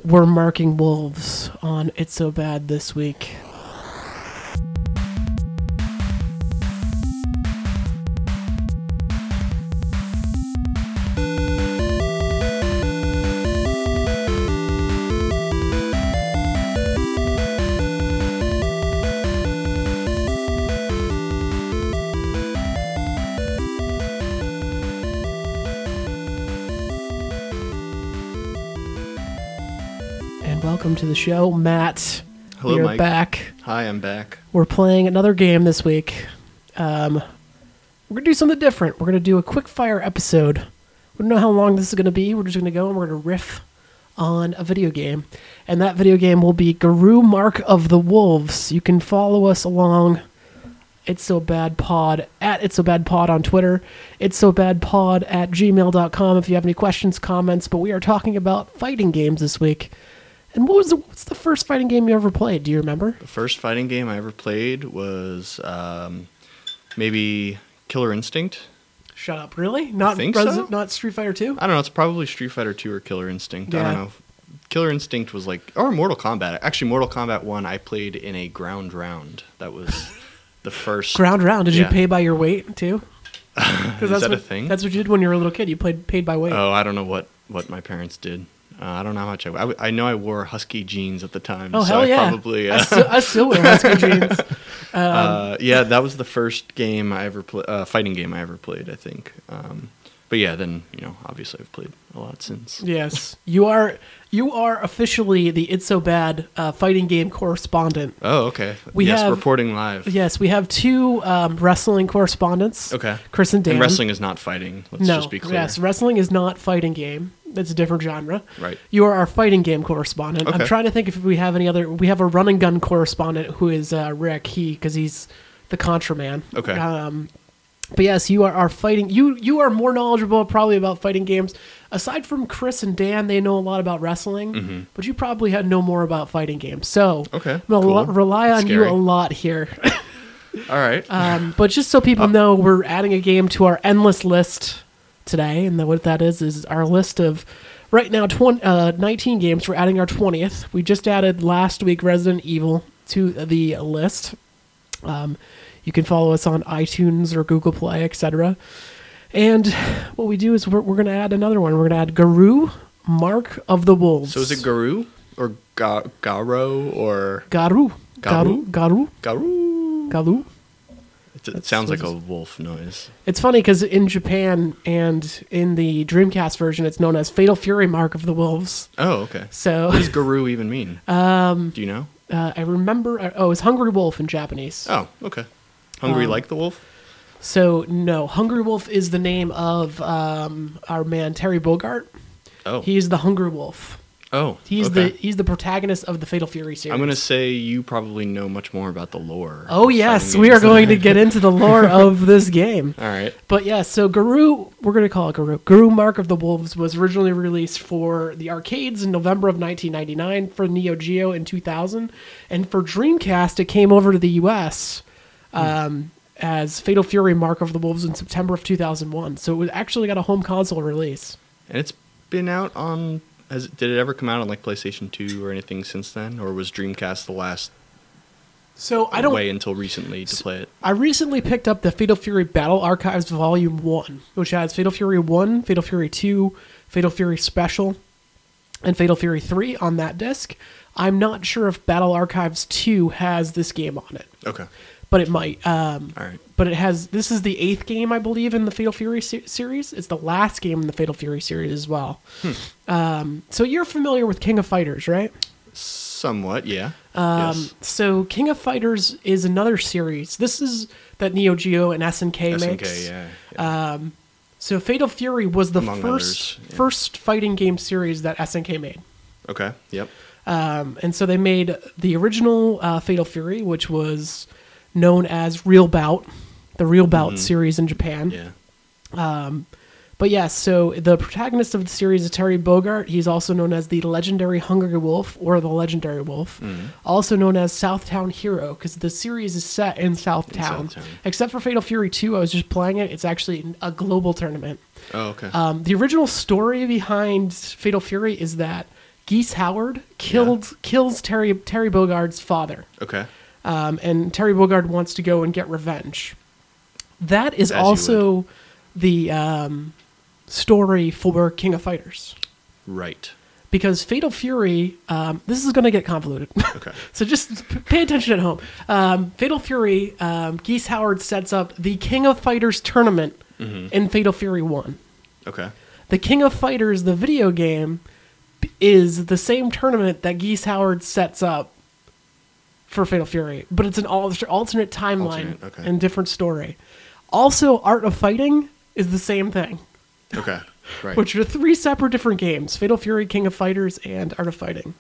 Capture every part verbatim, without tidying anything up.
we're marking wolves on It's So Bad this week. Welcome to the show, Matt. Hello, we are Mike. back. Hi, I'm back. We're playing another game this week. Um, we're going to do something different. We're going to do a quick fire episode. We don't know how long this is going to be. We're just going to go and we're going to riff on a video game. And that video game will be Garou Mark of the Wolves. You can follow us along It's So Bad Pod at It's So Bad Pod on Twitter. It's So Bad Pod at gmail dot com if you have any questions, comments. But we are talking about fighting games this week. And what was the, what's the first fighting game you ever played? Do you remember? The first fighting game I ever played was um, maybe Killer Instinct. Shut up! Really? Not I think Res- so? Not Street Fighter two? I don't know. It's probably Street Fighter two or Killer Instinct. Yeah. I don't know. Killer Instinct was like, or Mortal Kombat. Actually, Mortal Kombat one I played in a ground round. That was the first Ground round. Did yeah. you pay by your weight too? Is that's that what, a thing? That's what you did when you were a little kid. You played paid by weight. Oh, I don't know what, what my parents did. Uh, I don't know how much I, I. w- I know I wore husky jeans at the time. Oh, so hell I yeah. Probably, uh, I, still, I still wear husky jeans. Um, uh, yeah, that was the first game I ever played, uh, fighting game I ever played, I think. Um, but yeah, then, you know, obviously I've played a lot since. Yes. You are you are officially the It's So Bad uh, fighting game correspondent. Oh, okay. We yes, have- reporting live. Yes, we have two um, wrestling correspondents. Okay. Chris and Dan. And wrestling is not fighting. Let's no, just be clear. yes, wrestling is not fighting game. It's a different genre. Right. You are our fighting game correspondent. I'm Okay. trying to think if we have any other. We have a run and gun correspondent who is uh, Rick. He because he's the Contra man. Okay. Um, but yes, you are our fighting. You you are more knowledgeable probably about fighting games. Aside from Chris and Dan, they know a lot about wrestling. Mm-hmm. But you probably had know more about fighting games. So Okay, I'm gonna cool. lo- rely on you Scary. a lot here. All right. Um, but just so people know, we're adding a game to our endless list today, and the, what that is is our list of right now twenty, uh, nineteen games. We're adding our twentieth. We just added last week Resident Evil to the list. Um, you can follow us on iTunes or Google Play, et cetera. And what we do is we're, we're going to add another one. We're going to add Garou Mark of the Wolves. So is it Garou or Ga- Garo or Garou? Garou? Garou? Garou? Garou? It, it sounds like a wolf noise. It's funny because in Japan and in the Dreamcast version, it's known as Fatal Fury Mark of the Wolves. Oh, okay. So What does Garou even mean? Um, Do you know? uh, I remember. Uh, oh, it's Hungry Wolf in Japanese. Oh, okay. Hungry Um, like the wolf? So no, Hungry Wolf is the name of um, our man Terry Bogard. Oh. He's the Hungry Wolf. Oh, He's okay. the he's the protagonist of the Fatal Fury series. I'm going to say you probably know much more about the lore. Oh of yes, fighting we are games than going I to do. get into the lore of this game. All right. But yeah, so Garou, we're going to call it Garou. Garou Mark of the Wolves was originally released for the arcades in November of nineteen ninety-nine, for Neo Geo in two thousand, and for Dreamcast it came over to the U S um, as Fatal Fury Mark of the Wolves in September of two thousand one. So it actually got a home console release. And it's been out on... Has, did it ever come out on like PlayStation two or anything since then? Or was Dreamcast the last So I don't way until recently to play it? I recently picked up the Fatal Fury Battle Archives Volume one, which has Fatal Fury one, Fatal Fury two, Fatal Fury Special, and Fatal Fury three on that disc. I'm not sure if Battle Archives two has this game on it, Okay. but it might. Um, All right. But it has. This is the eighth game, I believe, in the Fatal Fury se- series. It's the last game in the Fatal Fury series as well. Hmm. Um, so you're familiar with King of Fighters, right? Somewhat, yeah. Um, yes. So King of Fighters is another series. This is that Neo Geo and S N K S N makes. K, yeah. yeah. Um, so Fatal Fury was the Among first others, yeah. first fighting game series that S N K made. okay, yep. Um, and so they made the original uh, Fatal Fury, which was known as Real Bout, the Real Bout Mhm. series in Japan. Yeah. Um, but yeah, so the protagonist of the series is Terry Bogard. He's also known as the legendary Hungry Wolf or the Legendary Wolf, Mhm. also known as Southtown Hero, because the series is set in Southtown. Southtown. Except for Fatal Fury two, I was just playing it. It's actually a global tournament. Oh, okay. Um, the original story behind Fatal Fury is that Geese Howard killed Yeah. kills Terry Terry Bogard's father, Okay. um, and Terry Bogard wants to go and get revenge. That is As you also the um, story for King of Fighters, Right. because Fatal Fury. Um, this is going to get convoluted, Okay. so just p- pay attention at home. Um, Fatal Fury. Um, Geese Howard sets up the King of Fighters tournament in Fatal Fury One. Okay. The King of Fighters, the video game, is the same tournament that Geese Howard sets up for Fatal Fury, but it's an al- alternate timeline Alternate, okay. and different story. Also, Art of Fighting is the same thing, Okay. Right. which are three separate different games: Fatal Fury, King of Fighters, and Art of Fighting.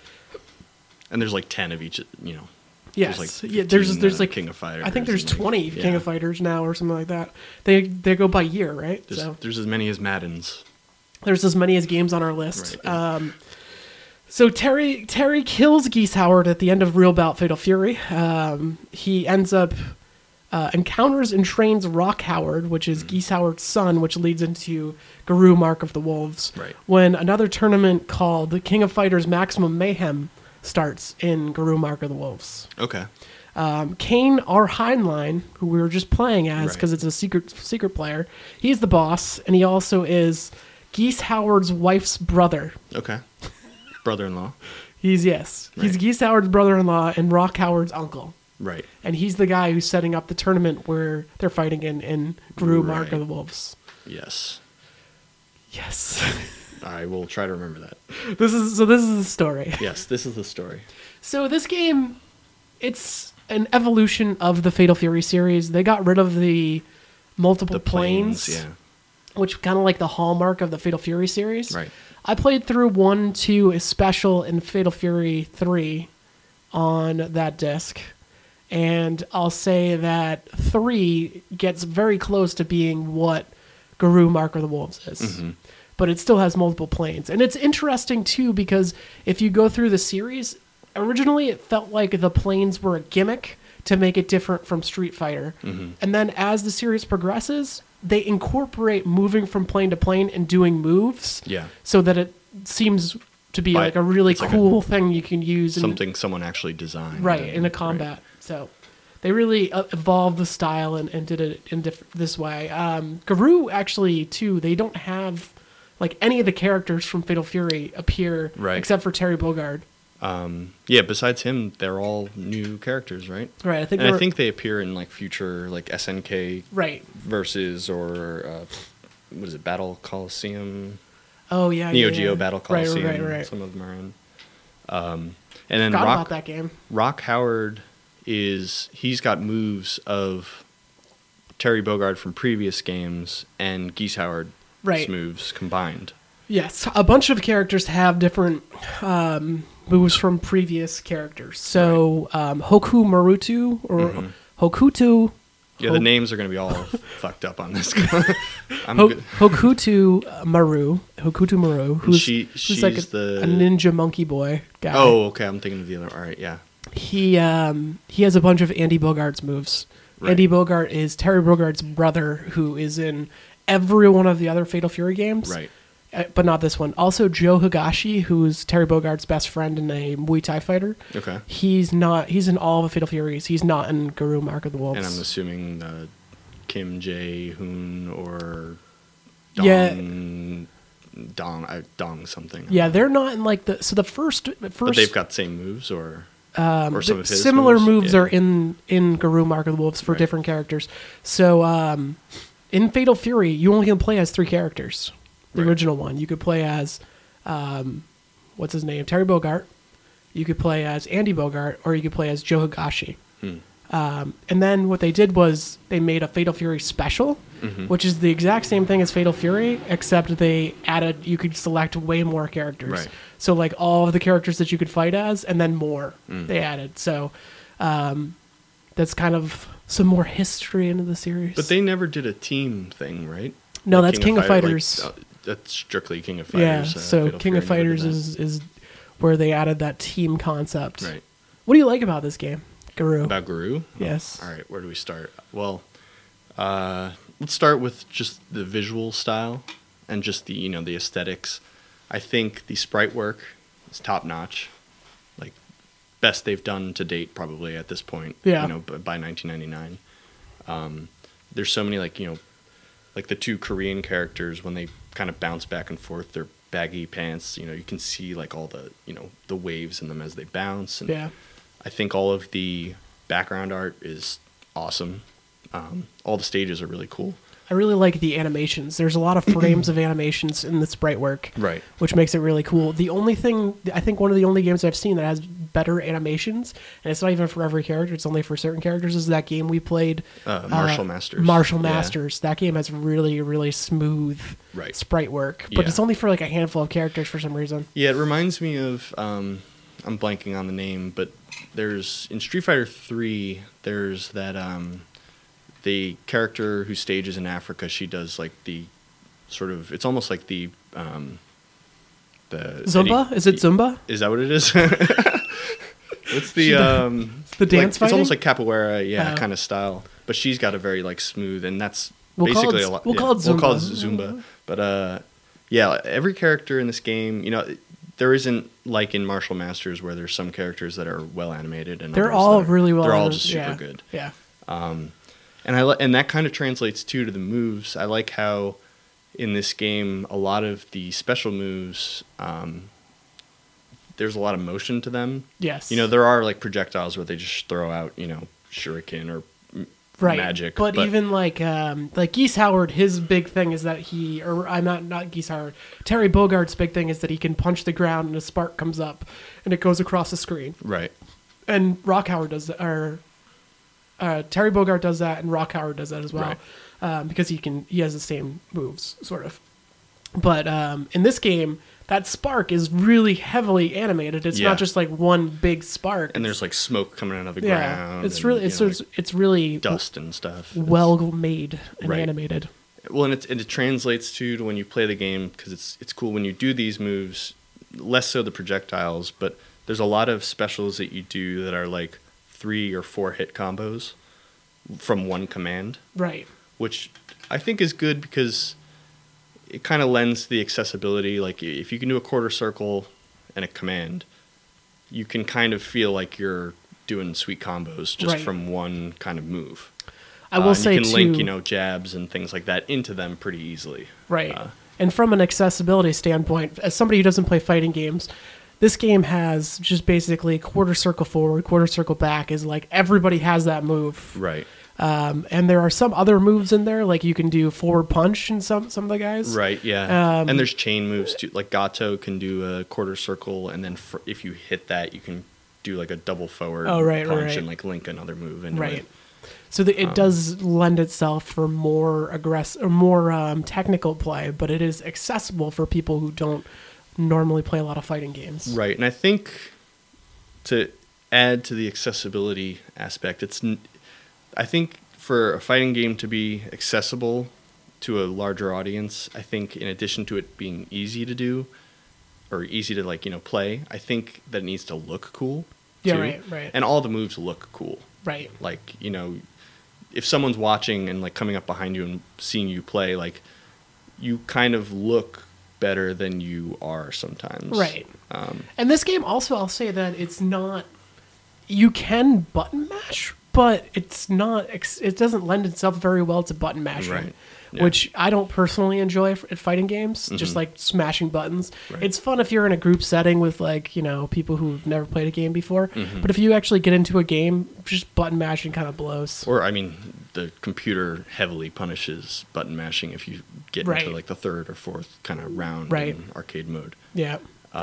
and there's like ten of each, you know. Yes, There's like yeah. There's fifteen, there's uh, like King of Fighters. I think there's and, like, twenty King yeah. of Fighters now or something like that. They they go by year, right? There's, so there's as many as Maddens. there's as many as games on our list. Right, yeah. Um, so Terry Terry kills Geese Howard at the end of Real Bout Fatal Fury. Um, he ends up uh, encounters and trains Rock Howard, which is Geese Howard's son, which leads into Garou Mark of the Wolves. Right. When another tournament called the King of Fighters Maximum Mayhem starts in Garou Mark of the Wolves. Okay. Um, Kane R. Heinlein, who we were just playing as Right. because it's a secret secret player, he's the boss, and he also is Geese Howard's wife's brother. Okay. Brother-in-law. He's yes, he's Right. Geese Howard's brother-in-law and Rock Howard's uncle, Right. and he's the guy who's setting up the tournament where they're fighting in in Garou Mark Right. of the Wolves. Yes. Yes, I will try to remember that. this is so. This is the story. Yes, this is the story. So this game, it's an evolution of the Fatal Fury series. They got rid of the multiple The planes, planes, yeah. which kind of like the hallmark of the Fatal Fury series. Right. I played through one, two, a special, and Fatal Fury three on that disc, and I'll say that three gets very close to being what Garou Mark of the Wolves is. Mm-hmm. But it still has multiple planes. And it's interesting, too, because if you go through the series, originally it felt like the planes were a gimmick to make it different from Street Fighter. Mm-hmm. And then as the series progresses, they incorporate moving from plane to plane and doing moves Yeah. so that it seems to be By- like a really it's like cool thing you can use in, Something someone actually designed. right and- in a combat. So they really uh, evolved the style and, and did it in diff- this way. Um, Garou actually too. They don't have like any of the characters from Fatal Fury appear Right. except for Terry Bogard. Um, yeah, besides him, they're all new characters, right? Right. I think. And they're- I think they appear in like future like S N K right. versus or uh, what is it, Battle Coliseum, Oh yeah. Neo yeah, Geo yeah. Battle Right, Coliseum. Right. Right. Right. Some of them are in. Um, and then Forgot Rock about that game. Rock Howard is he's got moves of Terry Bogard from previous games and Geese Howard's Right. moves combined. Yes, a bunch of characters have different um, moves from previous characters. So um, Hoku Marutu or Mhm. Hokuto. Yeah, Ho- the names are going to be all fucked up on this. I'm Ho- good. Hokuto Maru, Hokuto Maru, who's, she- who's like a, she's the- a ninja monkey boy guy. Oh, okay. I'm thinking of the other. All right, yeah. he um, he has a bunch of Andy Bogart's moves. Right. Andy Bogart is Terry Bogard's brother, who is in every one of the other Fatal Fury games, Right. uh, but not this one. Also, Joe Higashi, who's Terry Bogart's best friend and a Muay Thai fighter. Okay. He's not. He's in all of the Fatal Furies. He's not in Garou Mark of the Wolves. And I'm assuming uh, Kim Jae Hoon or Dong, Yeah. Dong, uh, Dong something. yeah, they're not in like the. So the first, first But they've got the same moves, or Um, or some the of his similar moves, moves? Yeah. are in in Garou Mark of the Wolves for Right. different characters. So um, in Fatal Fury, you only can play as three characters. The Right. original one, you could play as um, what's his name, Terry Bogart. You could play as Andy Bogart, or you could play as Joe Higashi. Hmm. Um, and then what they did was they made a Fatal Fury special, Mhm. which is the exact same thing as Fatal Fury, except they added, you could select way more characters. Right. So like all of the characters that you could fight as, and then more Mm. they added. So um, that's kind of some more history into the series. But they never did a team thing, right? No, Like that's King of Fighter- like, Fighters. uh, that's strictly King of yeah, Fighters. uh, so Fatal King Fury of never did Fighters that. is, is where they added that team concept. Right. What do you like about this game, Garou? About Garou? Yes. All right, where do we start? Well, uh, let's start with just the visual style and just the you know the aesthetics. I think the sprite work is top notch, like best they've done to date probably at this point. Yeah. You know, b- by nineteen ninety-nine. Um, there's so many like you know, like the two Korean characters when they kind of bounce back and forth. Their baggy pants. You know, you can see like all the you know the waves in them as they bounce. And Yeah. I think all of the background art is awesome. Um, all the stages are really cool. I really like the animations. There's a lot of frames of animations in the sprite work, Right. which makes it really cool. The only thing, I think one of the only games I've seen that has better animations, and it's not even for every character, it's only for certain characters, is that game we played. Uh, Marshall Masters. Marshall Yeah. Masters. That game has really, really smooth Right. sprite work, but Yeah. it's only for like a handful of characters for some reason. Yeah, it reminds me of um, I'm blanking on the name, but there's in Street Fighter three. There's that um, the character who stages in Africa. She does like the sort of. It's almost like the um, the Zumba? Eddie- Is it Zumba? Is that what it is? What's the She does- um, the dance like, It's almost fighting? like capoeira, yeah, Oh. kind of style. But she's got a very like smooth, and that's We'll call basically it- a lot. we'll yeah, call it We'll call it Zumba. Zumba. But uh, yeah, every character in this game, you know, there isn't like in Martial Masters where there's some characters that are well animated and They're others all that are- really well They're all animated, just super yeah. good. Yeah. And I li- and that kind of translates too to the moves. I like how in this game a lot of the special moves, um, there's a lot of motion to them. Yes. You know, there are like projectiles where they just throw out, you know, shuriken or m- right. magic. But, even like um, like Geese Howard, his big thing is that he, or I'm not not Geese Howard. Terry Bogart's big thing is that he can punch the ground and a spark comes up, and it goes across the screen. right, And Rock Howard does that, or uh, Terry Bogart does that, and Rock Howard does that as well, Right. um, because he can he has the same moves sort of. But um, in this game, that spark is really heavily animated. It's Yeah. not just like one big spark. and there's like smoke coming out of the yeah, ground. it's and, really you it's know, it's, like it's really dust and stuff. It's- well made and Right. animated. Well, and it, and it translates to, to when you play the game because it's it's cool when you do these moves. Less so the projectiles, but there's a lot of specials that you do that are like three or four hit combos from one command, Right. which I think is good because it kind of lends the accessibility. Like if you can do a quarter circle and a command, you can kind of feel like you're doing sweet combos just Right. from one kind of move. I will Uh, and say you can too, link, you know, jabs and things like that into them pretty easily. right. Uh, And from an accessibility standpoint, as somebody who doesn't play fighting games, this game has just basically quarter circle forward, quarter circle back is like everybody has that move. right. Um, and there are some other moves in there, like you can do forward punch in some some of the guys. Right, yeah. Um, and there's chain moves too. Like Gato can do a quarter circle, and then fr- if you hit that, you can do like a double forward Oh, right, punch right. and like link another move into Right. it. So the, Um, it does lend itself for more aggressive, or more um, technical play, but it is accessible for people who don't normally play a lot of fighting games. Right, and I think to add to the accessibility aspect, it's n- I think for a fighting game to be accessible to a larger audience, I think in addition to it being easy to do or easy to like you know play, I think that it needs to look cool. Yeah, too. right, right. And all the moves look cool. Right. Like you know, if someone's watching and like coming up behind you and seeing you play, like you kind of look better than you are sometimes. Right. Um, And this game also, I'll say that it's not. You can button mash, but it's not. ex- It doesn't lend itself very well to button mashing, Right. Yeah. which I don't personally enjoy f- at fighting games. Just like smashing buttons. Right. It's fun if you're in a group setting with like you know people who've never played a game before. Mm-hmm. But if you actually get into a game, just button mashing kind of blows. Or I mean, the computer heavily punishes button mashing if you get Right. into like the third or fourth kind of round Right. in arcade mode. Yeah.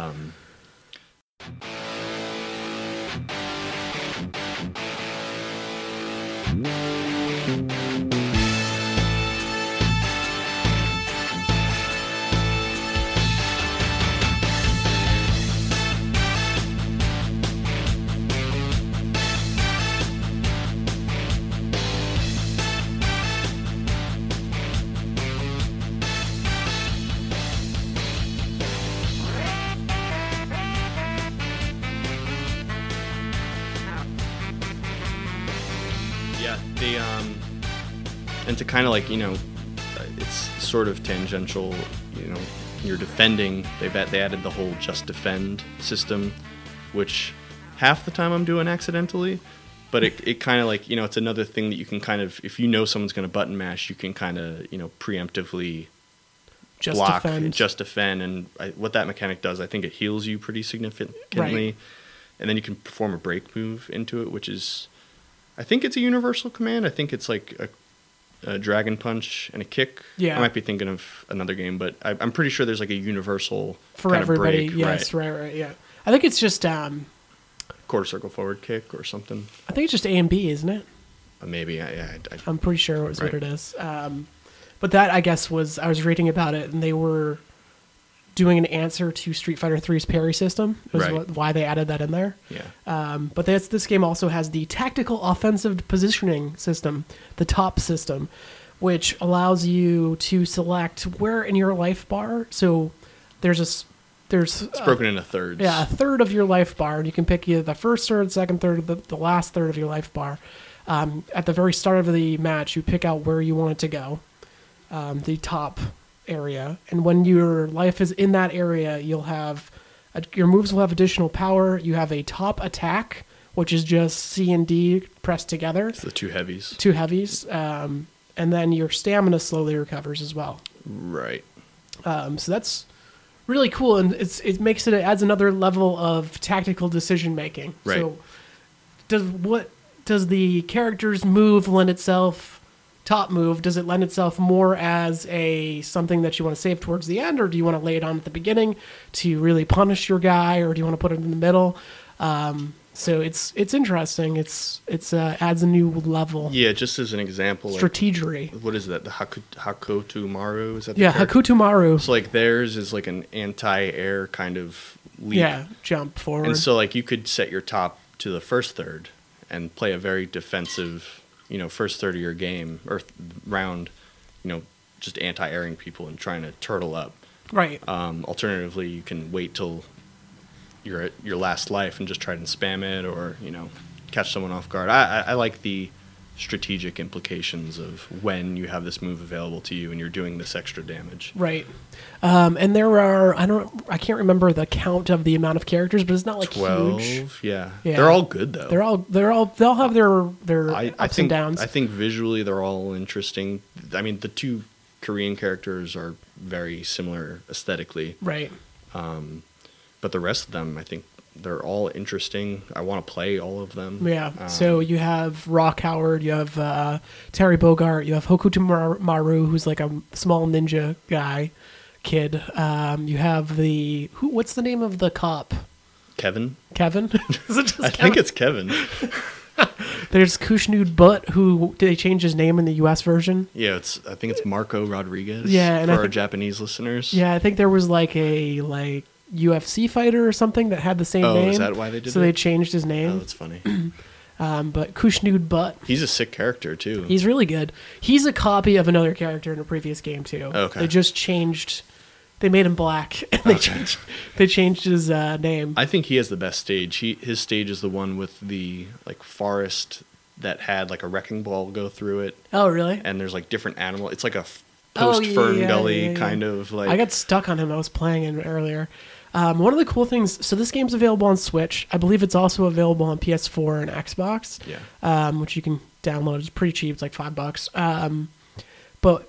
Yeah, they um, and to kind of like you know, uh, it's sort of tangential. You know, you're defending, they've at, they added the whole just defend system, which half the time I'm doing accidentally, but it it kind of like, you know, it's another thing that you can kind of, if you know someone's going to button mash, you can kind of, you know, preemptively Just block, defend. just defend, and I, what that mechanic does, I think it heals you pretty significantly, Right. and then you can perform a break move into it, which is, I think it's a universal command. I think it's like a, a dragon punch and a kick. Yeah. I might be thinking of another game, but I, I'm pretty sure there's like a universal For kind everybody, of break, yes, right? right, right, yeah. I think it's just, um, Quarter circle forward kick or something. I think it's just A and B, isn't it? Uh, maybe, I, I, I, I'm pretty sure it's what Right. it is. Um, but that, I guess, was, I was reading about it, and they were doing an answer to Street Fighter three's parry system. It was Right. what, why they added that in there. yeah. Um, but this, this game also has the tactical offensive positioning system, the top system, which allows you to select where in your life bar. So there's a s- there's It's uh, broken into thirds. yeah, a third of your life bar, and you can pick either the first third, second third, the, the last third of your life bar. Um, at the very start of the match, you pick out where you want it to go, um, the top area, and when your life is in that area, you'll have uh, your moves will have additional power. You have a top attack, which is just C and D pressed together, It's the two heavies. two heavies, um, and then your stamina slowly recovers as well. Right. Um, so that's really cool, and it's it makes it, it adds another level of tactical decision making. Right. So, does what does the character's move lend itself? Top move, does it lend itself more as a something that you want to save towards the end, or do you want to lay it on at the beginning to really punish your guy, or do you want to put it in the middle? Um, so it's it's interesting. It's it's uh, adds a new level. Yeah, just as an example, like, Strategery. what is that? The Haku, Hakotu Maru? Is that the Yeah, character? Hakuto Maru. So like theirs is like an anti-air kind of leap. Yeah, jump forward. And so like you could set your top to the first third and play a very defensive, you know, first third of your game or th- round, you know, just anti-airing people and trying to turtle up. right. Um, alternatively, you can wait till you're at your last life and just try to spam it, or you know, catch someone off guard. I, I, I like the strategic implications of when you have this move available to you and you're doing this extra damage. Right. Um, and there are I don't I can't remember the count of the amount of characters, but it's not like Twelve, huge. yeah. Yeah. They're all good though. They're all they're all they'll have their their I, ups I think and downs. I think visually they're all interesting. I mean, the two Korean characters are very similar aesthetically, right. but the rest of them, I think they're all interesting. I want to play all of them. Yeah. Um, so you have Rock Howard, you have uh, Terry Bogart, you have Hokuto Mar- Maru, who's like a small ninja guy, kid. Um, you have the who? What's the name of the cop? Kevin. Kevin. Is it just I Kevin? think it's Kevin. There's Kushnud Butt, who did they change his name in the U S version? Yeah, it's. I think it's Marco Rodriguez. Yeah, and for I our think- Japanese listeners. Yeah, I think there was like a like U F C fighter or something that had the same Oh, name. is that why they did So it? they changed his Oh, name. that's funny. Um, but Kushnud Butt, He's a sick character too. he's really good. He's a copy of another character in a previous game too. Okay. They just changed. They made him black. And they changed. They changed his uh, name. I think he has the best stage. He his stage is the one with the like forest that had like a wrecking ball go through it, Oh really? and there's like different animal. It's like a f- Oh, post Fern yeah, Gully yeah, yeah. kind of like. I got stuck on him. I was playing it earlier. Um, one of the cool things. So this game's available on Switch. I believe it's also available on P S four and Xbox. Yeah. Um, which you can download. It's pretty cheap. It's like five bucks. Um, but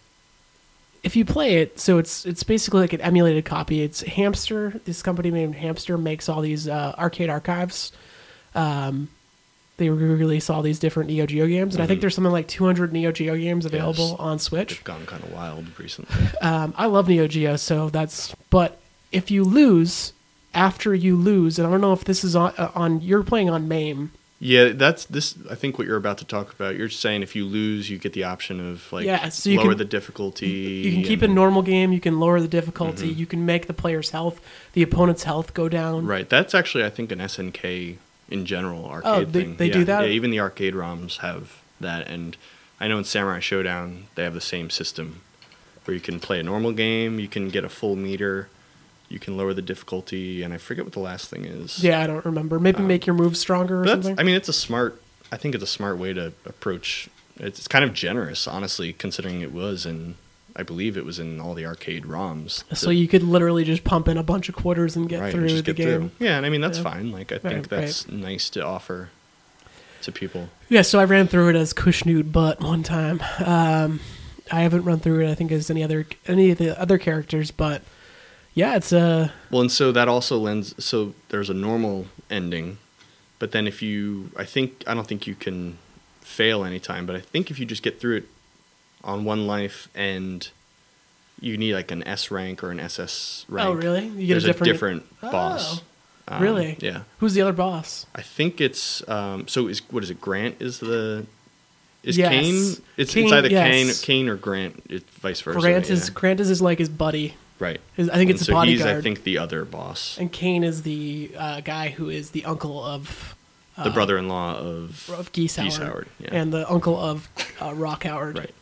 if you play it, so it's it's basically like an emulated copy. It's Hamster. This company named Hamster makes all these uh, arcade archives. Um, they release all these different Neo Geo games, and I think there's something like two hundred Neo Geo games available Yes. on Switch. They've gone kind of wild recently. Um, I love Neo Geo, so that's. But if you lose, after you lose, and I don't know if this is on, uh, on you're playing on MAME. Yeah, that's this. I think what you're about to talk about. You're saying if you lose, you get the option of like Yeah, so you lower can- the difficulty. You can keep it and- normal game. You can lower the difficulty. You can make the player's health, the opponent's health, go down. Right. That's actually, I think, an S N K in general arcade Oh, they- thing. they yeah. do that? Yeah, even the arcade ROMs have that, and I know in Samurai Showdown they have the same system, where you can play a normal game, you can get a full meter, you can lower the difficulty, and I forget what the last thing is. Yeah, I don't remember. Maybe make your moves stronger or But that's, something. I mean, it's a smart. I think it's a smart way to approach. It's, it's kind of generous, honestly, considering it was in I believe it was in all the arcade ROMs. So you could literally just pump in a bunch of quarters and get right, through just the get game. Through. Yeah, and I mean that's Yeah. fine. Like I think Right, that's nice to offer to people. Yeah, so I ran through it as Kushnood Butt one time. Um, I haven't run through it, I think, as any other any of the other characters, but yeah, it's a... Well, and so that also lends... So there's a normal ending, but then if you... I think... I don't think you can fail anytime, but I think if you just get through it on one life and you need like an S rank or an S S rank... Oh, really? You get there's a different... a different boss. Oh, Um, really? Yeah. Who's the other boss? I think it's... Um, so is what is it? Grant is the... Is Yes. Kane... It's, Kane, it's either yes. Kane, Kane or Grant. It's vice versa. Grant is yeah. Grant is his, like his buddy. Right. His, I think And it's so a he's, bodyguard. I think, the other boss. And Kane is the uh, guy who is the uncle of uh, The brother-in-law of... of Geese Howard, Geese Howard, yeah. and the uncle of uh, Rock Howard. Right.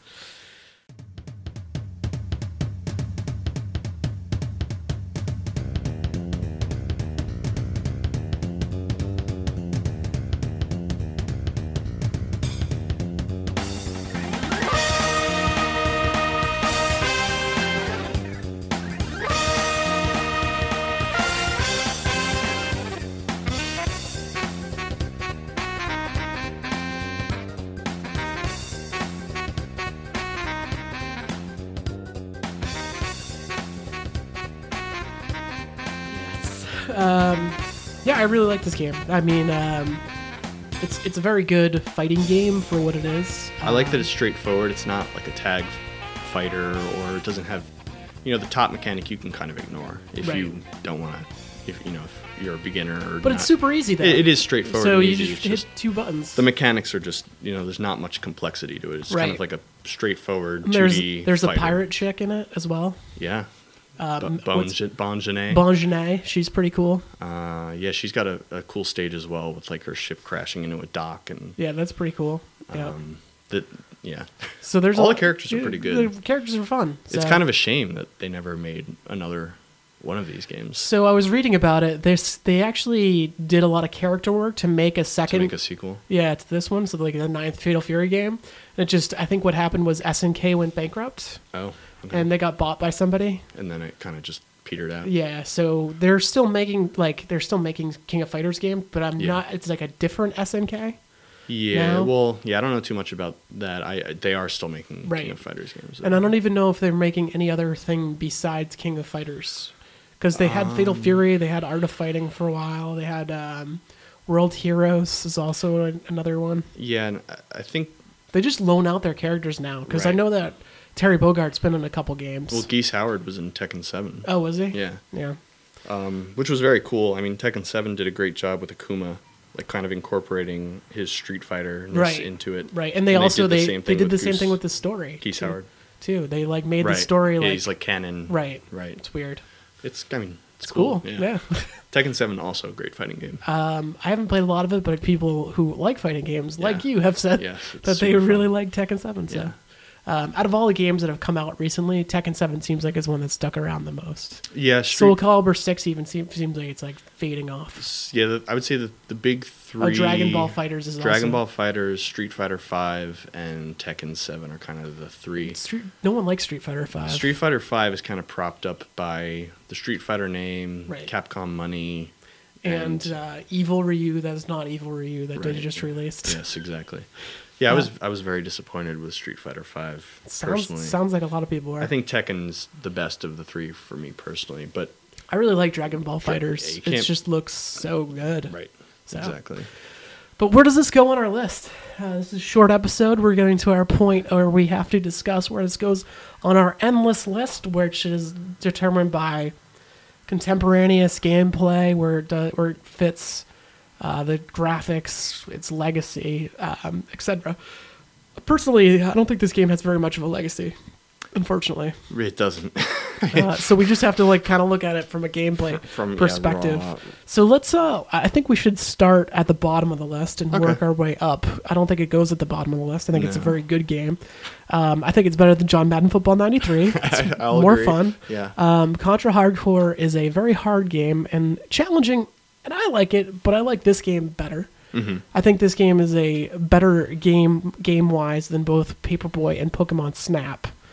Um, yeah, I really like this game. I mean, um, it's it's a very good fighting game for what it is. I like that it's straightforward. It's not like a tag fighter, or it doesn't have, you know, the top mechanic you can kind of ignore if Right. you don't want to, if you know, if you're a beginner or But not. it's super easy though. It, it is straightforward. So and you easy. just It's hit two buttons. the mechanics are just, you know, there's not much complexity to it. It's kind Right. of like a straightforward there's two D there's fighter. a pirate chick in it as well. Yeah. Um, Bon what's- Bonjane. Bonjane, she's pretty cool. Uh, yeah, she's got a, a cool stage as well with like her ship crashing into a dock and Yeah, that's pretty cool. Yeah. um, that. Yeah, So there's all a, the characters are pretty good. The characters are fun. It's so. kind of a shame that they never made another one of these games So I was reading about it. This they actually did a lot of character work to make a to second. make a sequel. Yeah, it's this one. So like the ninth Fatal Fury game. And it just I think what happened was S N K went bankrupt Oh, okay. and they got bought by somebody. and then it kind of just petered out. Yeah, so they're still making like they're still making King of Fighters game, but I'm Yeah. not. It's like a different S N K. Yeah, now? well, yeah, I don't know too much about that. I I- they are still making Right. King of Fighters games, And I don't even know if they're making any other thing besides King of Fighters. Because they had Fatal Um. Fury, they had Art of Fighting for a while, they had um, World Heroes is also a, another one. Yeah, and I- I think They just loan out their characters now. Because I Right. know that Terry Bogart's been in a couple games. well, Geese Howard was in Tekken seven. oh, was he? Yeah, Yeah. um, which was very cool. I mean, Tekken seven did a great job with Akuma, like kind of incorporating his Street Fighter Right. into it. Right. And they And they also did the they, same they thing did with the same Goose- thing with the story. Geese too, Howard. Too. They like made Right. the story yeah, like he's like canon. right. Right. It's weird. It's I mean, it's, It's cool. Yeah. Yeah. Tekken seven also a great fighting game. Um, I haven't played a lot of it, but people who like fighting games, like Yeah. you, have said Yes, it's that they super really fun. like Tekken seven. So, Yeah. um, out of all the games that have come out recently, Tekken seven seems like it's one that's stuck around the most. Yeah, Soul Street, Calibur six even seems, seems like it's like fading off. yeah, the, I would say the the big three. Oh, Dragon Ball Fighters is Dragon also, Ball Fighters, Street Fighter five, and Tekken seven are kind of the three. Street, no one likes Street Fighter five. Street Fighter five is kind of propped up by the Street Fighter name, Right. Capcom money, and uh, Evil Ryu, that's not Evil Ryu that they Right. just released. yes, exactly. Yeah, I was I was very disappointed with Street Fighter five Sounds personally. sounds like a lot of people are. I think Tekken's the best of the three for me personally, but I really like Dragon Ball Fighters. yeah, you it can't- just looks so good. right, So. exactly. But where does this go on our list? Uh, this is a short episode. We're getting to our point where we have to discuss where this goes on our endless list, which is determined by contemporaneous gameplay, where it, do, where it fits, uh, the graphics, its legacy, um, et cetera. Personally, I don't think this game has very much of a legacy, unfortunately. It doesn't. Uh, so we just have to like kind of look at it from a gameplay From, yeah, perspective. raw- So let's. Uh, I think we should start at the bottom of the list and Okay. work our way up. I don't think it goes at the bottom of the list. I think it's a No. very good game. Um, I think it's better than John Madden Football ninety-three. It's I'll more agree. fun. Yeah. Um, Contra Hardcore is a very hard game and challenging, and I like it, but I like this game better. Mm-hmm. I think this game is a better game game wise than both Paperboy and Pokemon Snap.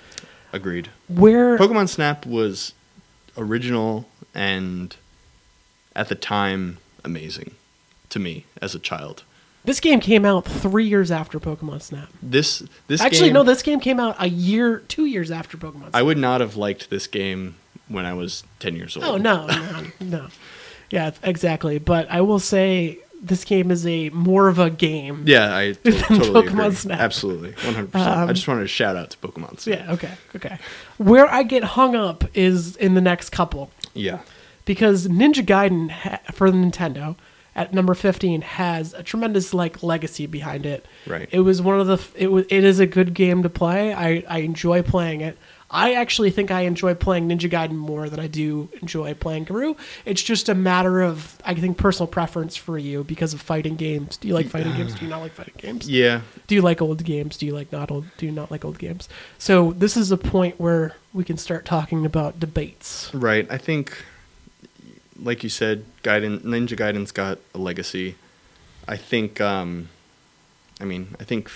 Agreed. Where Pokemon Snap was original and at the time amazing to me as a child. this game came out three years after Pokemon Snap. This this Actually, game, no, this game came out a year, two years after Pokemon Snap. I would not have liked this game when I was ten years old. Oh, no, no, no. Yeah, exactly. But I will say this game is a more of a game. Yeah, I to- Than totally Pokemon agree. Snap. Absolutely, one hundred percent. Um, I just wanted to shout out to Pokemon Snap. Yeah, okay, okay. Where I get hung up is in the next couple. Yeah. Because Ninja Gaiden ha- for the Nintendo at number fifteen has a tremendous like legacy behind it. Right. It was one of the f- it was it is a good game to play. I I enjoy playing it. I actually think I enjoy playing Ninja Gaiden more than I do enjoy playing Garou. It's just a matter of I think personal preference for you because of fighting games. Do you like fighting games? Do you not like fighting games? Yeah. Do you like old games? Do you like not old? Do you not like old games? So this is a point where we can start talking about debates. Right. I think, like you said, Gaiden, Ninja Gaiden's got a legacy. I think, um, I mean, I think,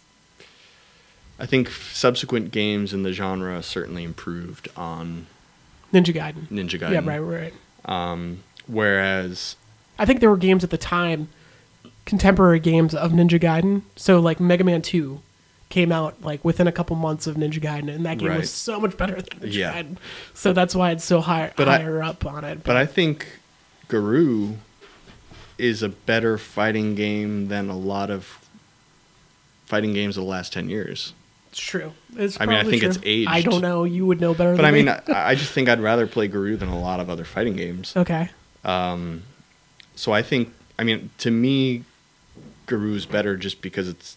I think subsequent games in the genre certainly improved on Ninja Gaiden. Ninja Gaiden. Yeah, right, right. Um, whereas, I think there were games at the time, contemporary games of Ninja Gaiden. So like Mega Man two came out like within a couple months of Ninja Gaiden, and that game Right. was so much better than Ninja Yeah. Gaiden. So that's why it's so high, But I- higher up on it. but I think Garou is a better fighting game than a lot of fighting games of the last ten years. It's true. It's I mean, I probably think it's true. aged. I don't know. You would know better But than I mean, me. I, I just think I'd rather play Garou than a lot of other fighting games. Okay. Um, so I think, I mean, to me, Garou's better just because it's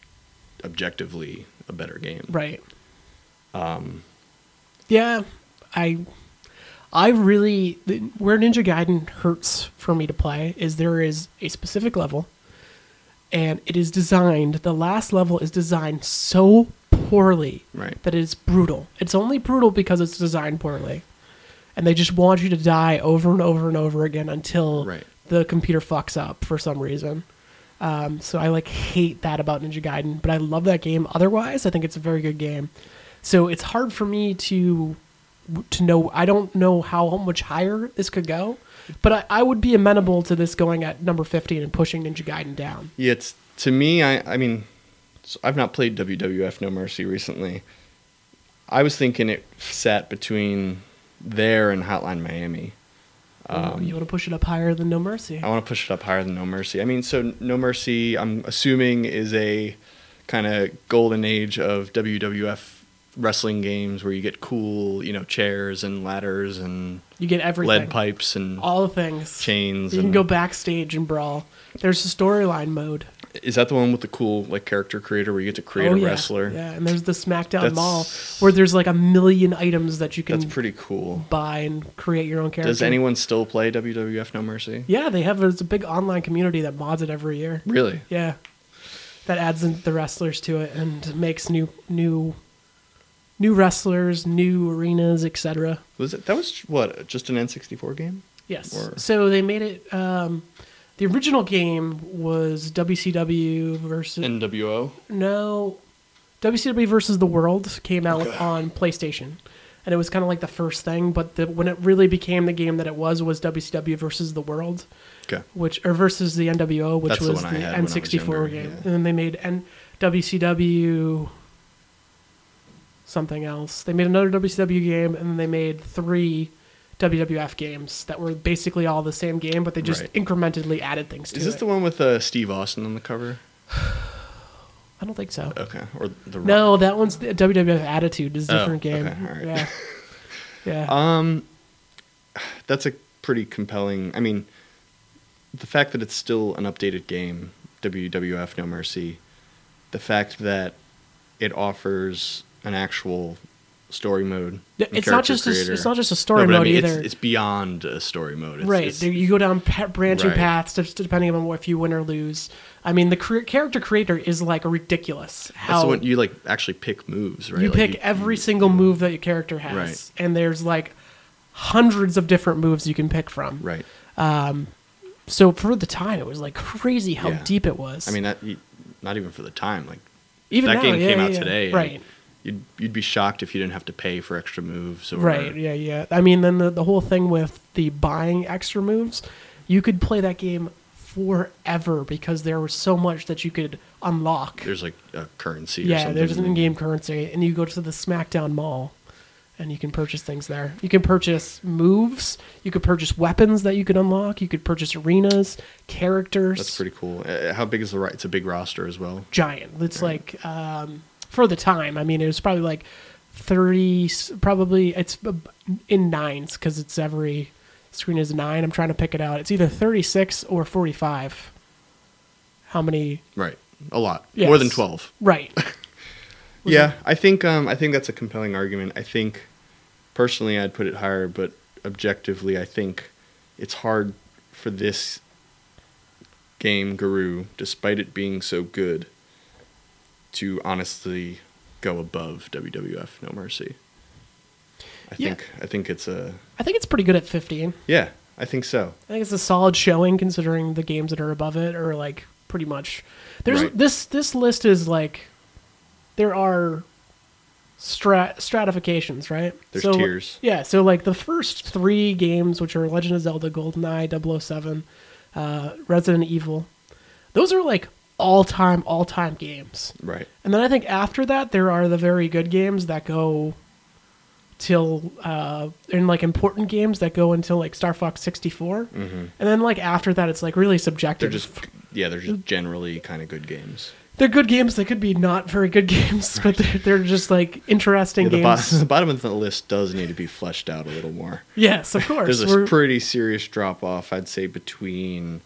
objectively a better game. Right. Um, Yeah, I I really where Ninja Gaiden hurts for me to play is there is a specific level and it is designed the last level is designed so poorly right. that it's brutal. It's only brutal because it's designed poorly. And they just want you to die over and over and over again until Right. the computer fucks up for some reason. Um, so I like hate that about Ninja Gaiden, but I love that game. Otherwise, I think it's a very good game. So it's hard for me to to know. I don't know how much higher this could go, but I, I would be amenable to this going at number fifteen and pushing Ninja Gaiden down. Yeah, it's, to me, I, I mean, so I've not played W W F No Mercy recently. I was thinking it sat between there and Hotline Miami. Um, you want to push it up higher than No Mercy? I want to push it up higher than No Mercy. I mean, so No Mercy, I'm assuming, is a kind of golden age of W W F wrestling games where you get cool, you know, chairs and ladders and You get everything, lead pipes and all the things. chains. You can and- go backstage and brawl. There's a storyline mode. Is that the one with the cool like character creator where you get to create oh a yeah, wrestler? yeah. And there's the SmackDown That's- Mall where there's like a million items that you can That's pretty cool. buy and create your own character. Does anyone still play W W F No Mercy? Yeah, they have. There's a big online community that mods it every year. Really? Yeah, that adds in the wrestlers to it and makes new new new wrestlers, new arenas, et cetera. Was it that was what, just an N sixty-four game? Yes. Or- So they made it. Um, the original game was W C W versus N W O? no W C W versus the World came out Okay. on PlayStation, and it was kind of like the first thing. But the, when it really became the game that it was was W C W versus the World. Okay. Which or versus the N W O, which That's the was one I the, had when I N was sixty-four younger, game, yeah. and then they made N W C W something else. They made another W C W game, and then they made three W W F games that were basically all the same game, but they just Right. incrementally added things to Is this it. the one with uh, Steve Austin on the cover? I don't think so. Okay. Or the Rock? No, that one's the W W F Attitude. Is a Oh, different game. okay, all right. Yeah, yeah. Um, that's a pretty compelling. I mean, the fact that it's still an updated game, W W F No Mercy, the fact that it offers an actual story mode. Yeah, and it's not character just a, creator. it's not just a story No, but I mode mean, either. It's, it's beyond a story mode. It's, right, it's- there, you go down pa- branching Right. paths to, depending on if you win or lose. I mean, the cre- character creator is like ridiculous. that's How the one you like actually pick moves, right? you Like, pick every single move that your character has, Right. and there's like hundreds of different moves you can pick from. Right. So for the time, it was like crazy how Yeah. deep it was. I mean, that not even for the time. Like even that now, game yeah, came yeah, out yeah. today. and right? you'd you'd be shocked if you didn't have to pay for extra moves. Or, Right, yeah, yeah. I mean, then the, the whole thing with the buying extra moves, you could play that game forever because there was so much that you could unlock. There's like a currency or Yeah, something. there's an in-game currency, and you go to the SmackDown Mall, and you can purchase things there. You can purchase moves. You could purchase weapons that you could unlock. You could purchase arenas, characters. That's pretty cool. Uh, how big is the ro- It's a big roster as well. Giant. It's Right. like, um, for the time, I mean, it was probably like thirty, probably, it's in nines, because it's every screen is nine. I'm trying to pick it out. It's either thirty-six or forty-five. How many? Right. A lot. Yes. More than twelve. Right. Yeah, I think um, I think that's a compelling argument. I think personally I'd put it higher, but objectively I think it's hard for this game, Garou, despite it being so good, to honestly go above W W F No Mercy. I Yeah. think I think it's a I think it's pretty good at fifteen. yeah, I think so. I think it's a solid showing considering the games that are above it are like pretty much. There's Right. this this list is like there are strat stratifications, right? There's so, tiers. Yeah, so like the first three games, which are Legend of Zelda, GoldenEye, double oh seven, uh, Resident Evil, those are like all time all time games. Right. And then I think after that there are the very good games that go till uh and like important games that go until like Star Fox sixty-four. Mm-hmm. And then like after that it's like really They're subjective. just yeah, they're just generally kind of good games. They're good games. They could be not very good games, but they're, they're just like interesting Yeah, the, bo- games. the bottom of the list does need to be fleshed out a little more. Yes, of course. There's a We're- pretty serious drop off, I'd say, between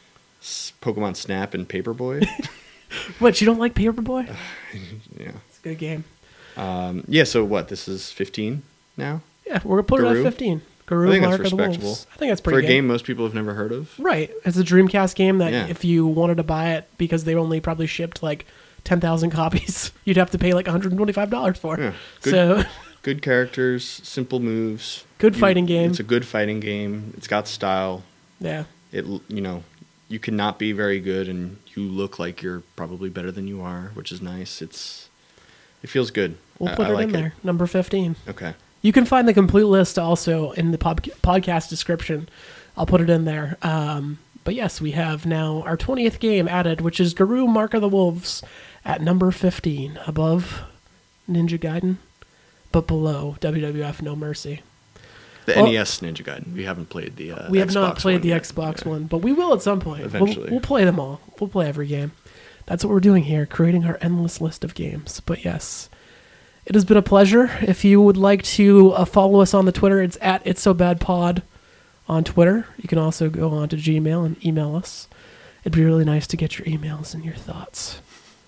S- Pokemon Snap and Paperboy. What, you don't like Paperboy? yeah. It's a good game. Um, yeah. So what? This is fifteen now. Yeah, we're gonna put it Garou? at fifteen. Garou, I think that's Mark of the respectable. Wolves. I think that's For pretty a good. game most people have never heard of. Right. It's a Dreamcast game that Yeah. if you wanted to buy it because they only probably shipped like ten thousand copies, you'd have to pay like one hundred twenty-five dollars for. Yeah. Good, So good characters, simple moves. Good You- fighting game. It's a good fighting game. It's got style. yeah. It l- you know you cannot be very good and you look like you're probably better than you are, which is nice. It's it feels good. We'll I- put I it like in there. Number fifteen. Okay. You can find the complete list also in the pod- podcast description. I'll put it in there. Um, but yes, we have now our twentieth game added, which is Garou Mark of the Wolves at number fifteen, above Ninja Gaiden, but below W W F No Mercy. The Well- N E S Ninja Gaiden. We haven't played the. Uh, We have not Xbox played one the yet. Xbox Yeah. one, but we will at some point. We'll- Eventually. We'll, play them all. We'll play every game. That's what we're doing here, creating our endless list of games. But yes, it has been a pleasure. If you would like to uh, follow us on the Twitter, it's at It's So Bad Pod on Twitter. You can also go on to Gmail and email us. It'd be really nice to get your emails and your thoughts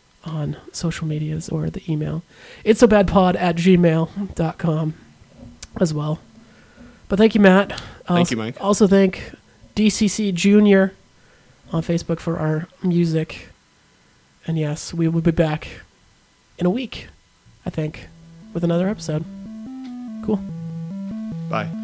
on social medias or the email. It's so bad pod at gmail dot com as well. But thank you, Matt. Thank also, you, Mike. Also thank D C C Junior on Facebook for our music. And yes, we will be back in a week, I think, with another episode. Cool. Bye.